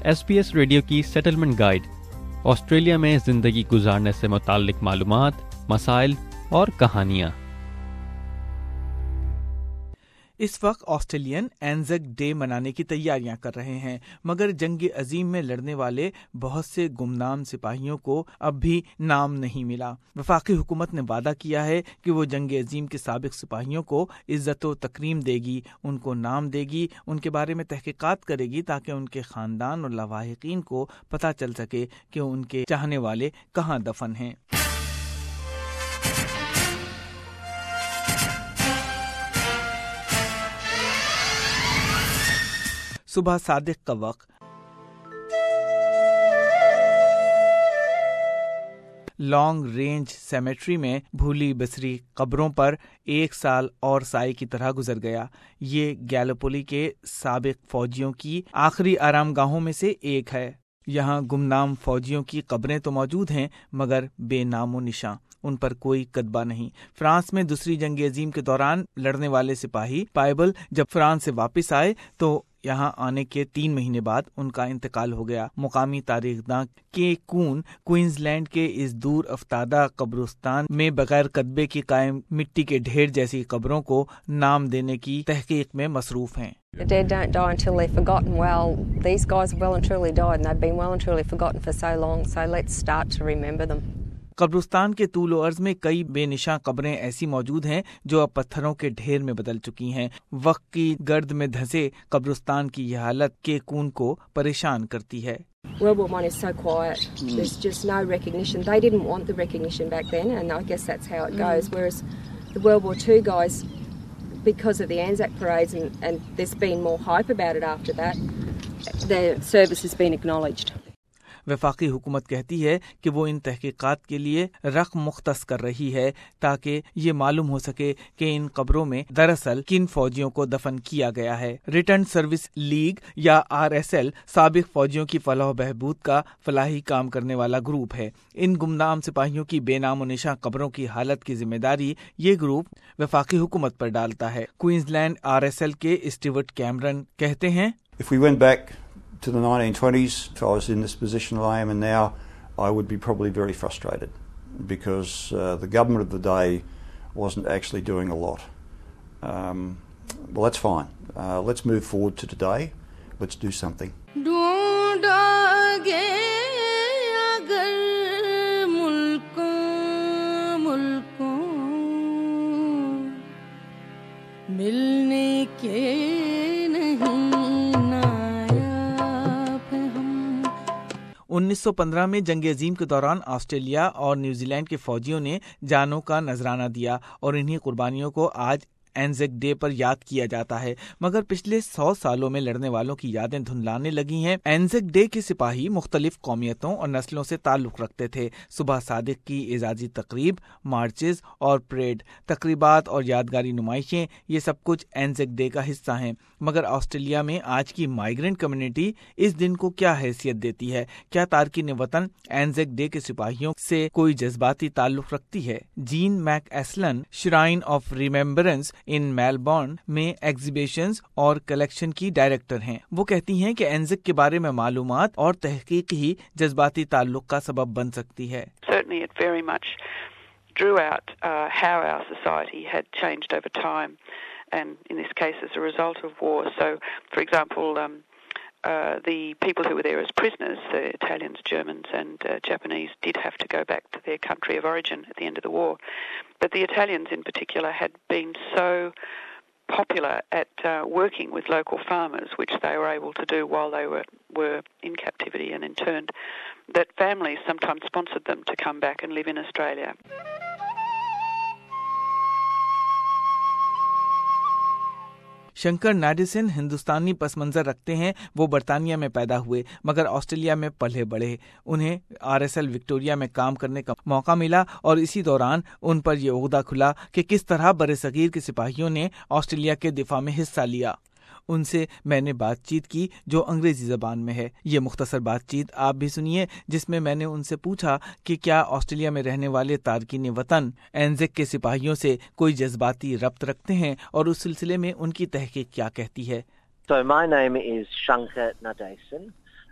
SBS radio की settlement guide, Australia में ज़िंदगी गुजारने से मुताल्लिक मालूमात, मसाइल और कहानियाँ। इस वक्त ऑस्ट्रेलियन एंज़ाक डे मनाने की तैयारियां कर रहे हैं, मगर जंग अजीम में लड़ने वाले बहुत से गुमनाम सिपाहियों को अब भी नाम नहीं मिला। वफाकी हुकूमत ने वादा किया है कि वो जंग अजीम के साबिक सिपाहियों को इज्जत व तकरीम देगी, उनको नाम देगी, उनके बारे में तहकीकात करेगी ताकि उनके ख़ानदान और लवाहिकीन को पता चल सके कि उनके चाहने वाले कहाँ दफन हैं। सुबह सादिक का वक्त लॉन्ग रेंज सेमेट्री में भूली बिसरी कब्रों पर एक साल और साए की तरह गुजर गया। ये गैलोपोली के साबिक फौजियों की आखिरी आरामगाहों में से एक है। यहाँ गुमनाम फौजियों की कब्रें तो मौजूद हैं, मगर बेनामो निशान, उन पर कोई कदबा नहीं। फ्रांस में दूसरी जंग अजीम के दौरान लड़ने वाले सिपाही पाइबल जब फ्रांस से वापस आए तो यहाँ आने के 3 महीने बाद उनका इंतकाल हो गया। मुकामी तारीखदां के कून क्वींसलैंड के इस दूर अफ्तादा कब्रिस्तान में बगैर कदबे की कायम मिट्टी के ढेर जैसी कब्रों को नाम देने की तहकीक में मसरूफ हैं। The dead don't die until they're forgotten. Well, these guys well and truly died, and they've been well and truly forgotten for so long. So let's start to remember them. कब्रिस्तान के तूल व अर्ज में कई बेनिशान कब्रें ऐसी मौजूद हैं जो अब पत्थरों के ढेर में बदल चुकी हैं। वक्त की गर्द में धंसे कब्रिस्तान की यह हालत के कून को परेशान करती है। World War I is so quiet. There's just no recognition. They didn't want the recognition back then, and I guess that's how it goes. Whereas the World War II guys, because of the Anzac parades and there's been more hype about it after that, their service has been acknowledged. वफाकी हुकूमत कहती है कि वो इन तहकीकात के लिए रकम मुख्तस कर रही है ताकि ये मालूम हो सके कि इन कब्रों में दरअसल किन फौजियों को दफन किया गया है। रिटर्न सर्विस लीग या RSL साबिक फौजियों की फलाह बहबूद का फलाही काम करने वाला ग्रुप है। इन गुमनाम सिपाहियों की बेनाम निशां कब्रों की हालत की जिम्मेदारी ये ग्रुप वफाकी हुकूमत पर डालता है। क्वींसलैंड RSL के स्टीवर्ट कैमरन कहते हैं, If we went back to the 1920s, if I was in this position that I am in now, I would be probably very frustrated because the government of the day wasn't actually doing a lot. Well, that's fine. Let's move forward to today. Let's do something. मिलने के 1915 में जंग अजीम के दौरान Australia और New Zealand के फौजियों ने जानों का नजराना दिया और इन्हीं कुर्बानियों को आज एंज़ाक डे पर याद किया जाता है। मगर पिछले 100 सालों में लड़ने वालों की यादें धुंधलाने लगी हैं। एंज़ाक डे के सिपाही मुख्तलिफ कौमियतों और नस्लों से ताल्लुक रखते थे। सुबह सादिक की एजाजी तकरीब, मार्चेज और परेड, तकरीबात और यादगारी नुमाइशें, ये सब कुछ एंज़ाक डे का हिस्सा हैं। मगर ऑस्ट्रेलिया में आज की माइग्रेंट कम्युनिटी इस दिन को क्या हैसियत देती है? क्या तारकीन वतन एंज़ाक डे के सिपाहियों से कोई जज्बाती ताल्लुक रखती है? Jean McAslan shrine of remembrance in Melbourne में एग्जीबिशंस और कलेक्शन की डायरेक्टर हैं। वो कहती हैं कि एंज़ाक के बारे में मालूमात और तहकीक ही जज्बाती ताल्लुक का सबब बन सकती है। Certainly it very much drew out how our society had changed over time, and in this case as a result of war. So, for example, the people who were there as prisoners, the Italians, Germans and Japanese, did have to go back to their country of origin at the end of the war. But the Italians in particular had been so popular at working with local farmers, which they were able to do while they were in captivity and interned, that families sometimes sponsored them to come back and live in Australia. Shankar नाडिसन हिंदुस्तानी पसमंजर रखते हैं। वो बरतानिया में पैदा हुए मगर Australia में पले बढ़े। उन्हें RSL विक्टोरिया में काम करने का मौका मिला और इसी दौरान उन पर यह ओहदा खुला कि किस तरह बरसगीर के सिपाहियों ने ऑस्ट्रेलिया के दिफा में हिस्सा लिया। उनसे मैंने बातचीत की जो अंग्रेजी ज़बान में है। ये मुख्तसर बातचीत आप भी सुनिए, जिसमें मैंने उनसे पूछा कि क्या ऑस्ट्रेलिया में रहने वाले तारकीन वतन एंज़ाक के सिपाहियों से कोई जज्बाती रब्त रखते हैं और उस सिलसिले में उनकी तहकीक क्या कहती है। So my name is Shankar Nadesan.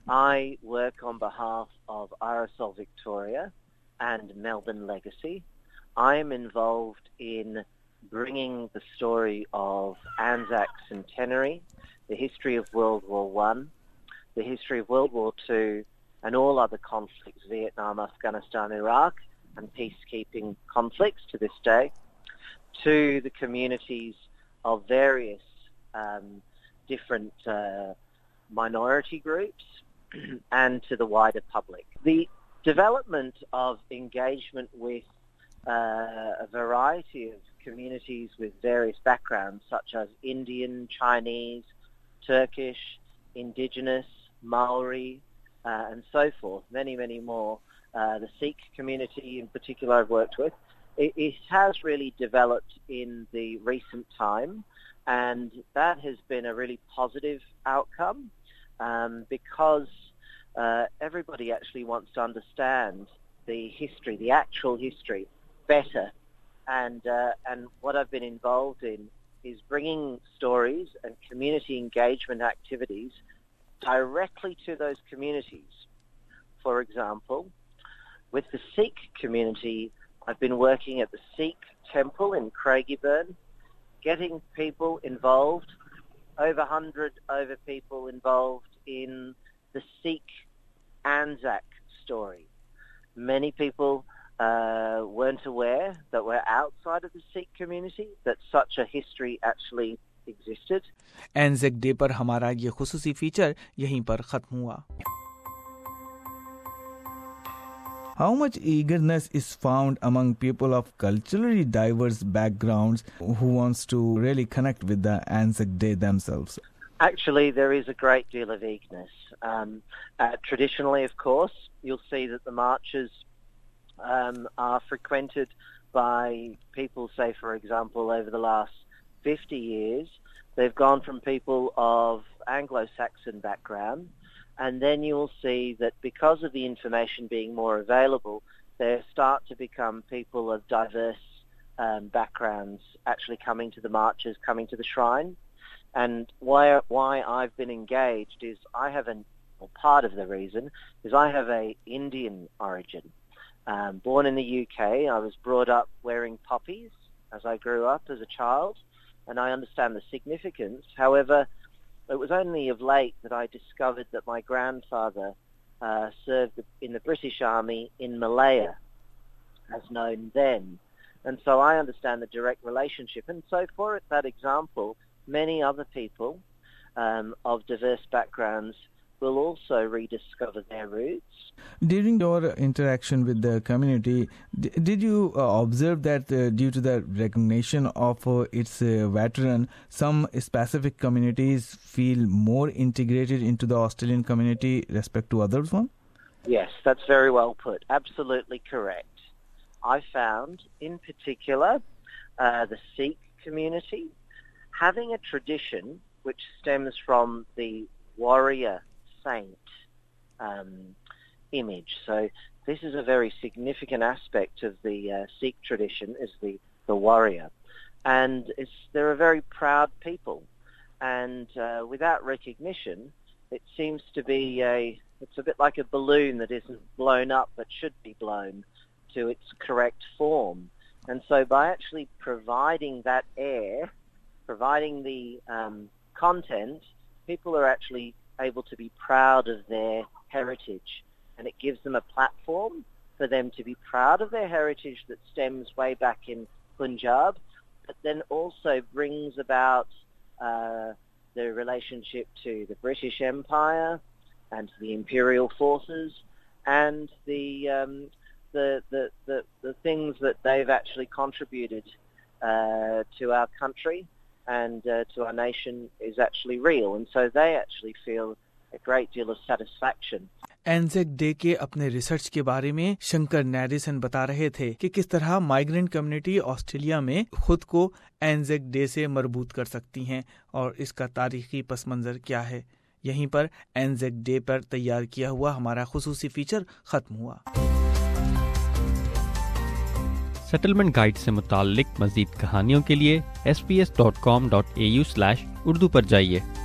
I work on behalf of RSL Victoria and Melbourne Legacy. I am involved in bringing the story of Anzac Centenary, the history of World War I, the history of World War II, and all other conflicts, Vietnam, Afghanistan, Iraq, and peacekeeping conflicts to this day, to the communities of various different minority groups and to the wider public. The development of engagement with a variety of communities with various backgrounds, such as Indian, Chinese, Turkish, Indigenous, Maori, and so forth, many, many more. The Sikh community in particular I've worked with. It has really developed in the recent time, and that has been a really positive outcome because everybody actually wants to understand the history, the actual history, better. And what I've been involved in is bringing stories and community engagement activities directly to those communities. For example, with the Sikh community, I've been working at the Sikh temple in Craigieburn, getting people involved, over 100 people involved in the Sikh Anzac story. Many people weren't aware that we're outside of the Sikh community, that such a history actually existed. Anzac Day पर हमारा ये खुसूसी feature यहीं पर खत्म हुआ. How much eagerness is found among people of culturally diverse backgrounds who wants to really connect with the Anzac Day themselves? Actually, there is a great deal of eagerness. Traditionally, of course, you'll see that the marches are frequented by people, say, for example, over the last 50 years, they've gone from people of Anglo-Saxon background, and then you will see that because of the information being more available, they start to become people of diverse backgrounds actually coming to the marches, coming to the shrine. And why I've been engaged is part of the reason is I have a Indian origin. Born in the UK, I was brought up wearing poppies as I grew up as a child, and I understand the significance. However, it was only of late that I discovered that my grandfather served in the British Army in Malaya, as known then. And so I understand the direct relationship. And so for that example, many other people of diverse backgrounds will also rediscover their roots. During your interaction with the community, did you observe that due to the recognition of its veteran, some specific communities feel more integrated into the Australian community respect to others one? Yes, that's very well put. Absolutely correct. I found, in particular, the Sikh community having a tradition which stems from the warrior saint image. So this is a very significant aspect of the Sikh tradition, is the warrior. And they're a very proud people. And without recognition, it seems to be it's a bit like a balloon that isn't blown up but should be blown to its correct form. And so by actually providing that air, providing the content, people are actually able to be proud of their heritage, and it gives them a platform for them to be proud of their heritage that stems way back in Punjab, but then also brings about the relationship to the British Empire and to the imperial forces and the things that they've actually contributed to our country and to our nation is actually real, and so they actually feel a great deal of satisfaction. Anzac Day के अपने research के बारे में शंकर नैरिसन बता रहे थे कि किस तरह माइग्रेंट कम्युनिटी ऑस्ट्रेलिया में खुद को एंजेक डे से मरबूत कर सकती हैं और इसका तारीखी पस मंजर क्या है. यहीं पर एंजेक डे पर तैयार किया हुआ हमारा खुसूसी फीचर खत्म हुआ. सेटलमेंट गाइड से मुताल्लिक मज़ीद कहानियों के लिए sbs.com.au/urdu पर जाइए.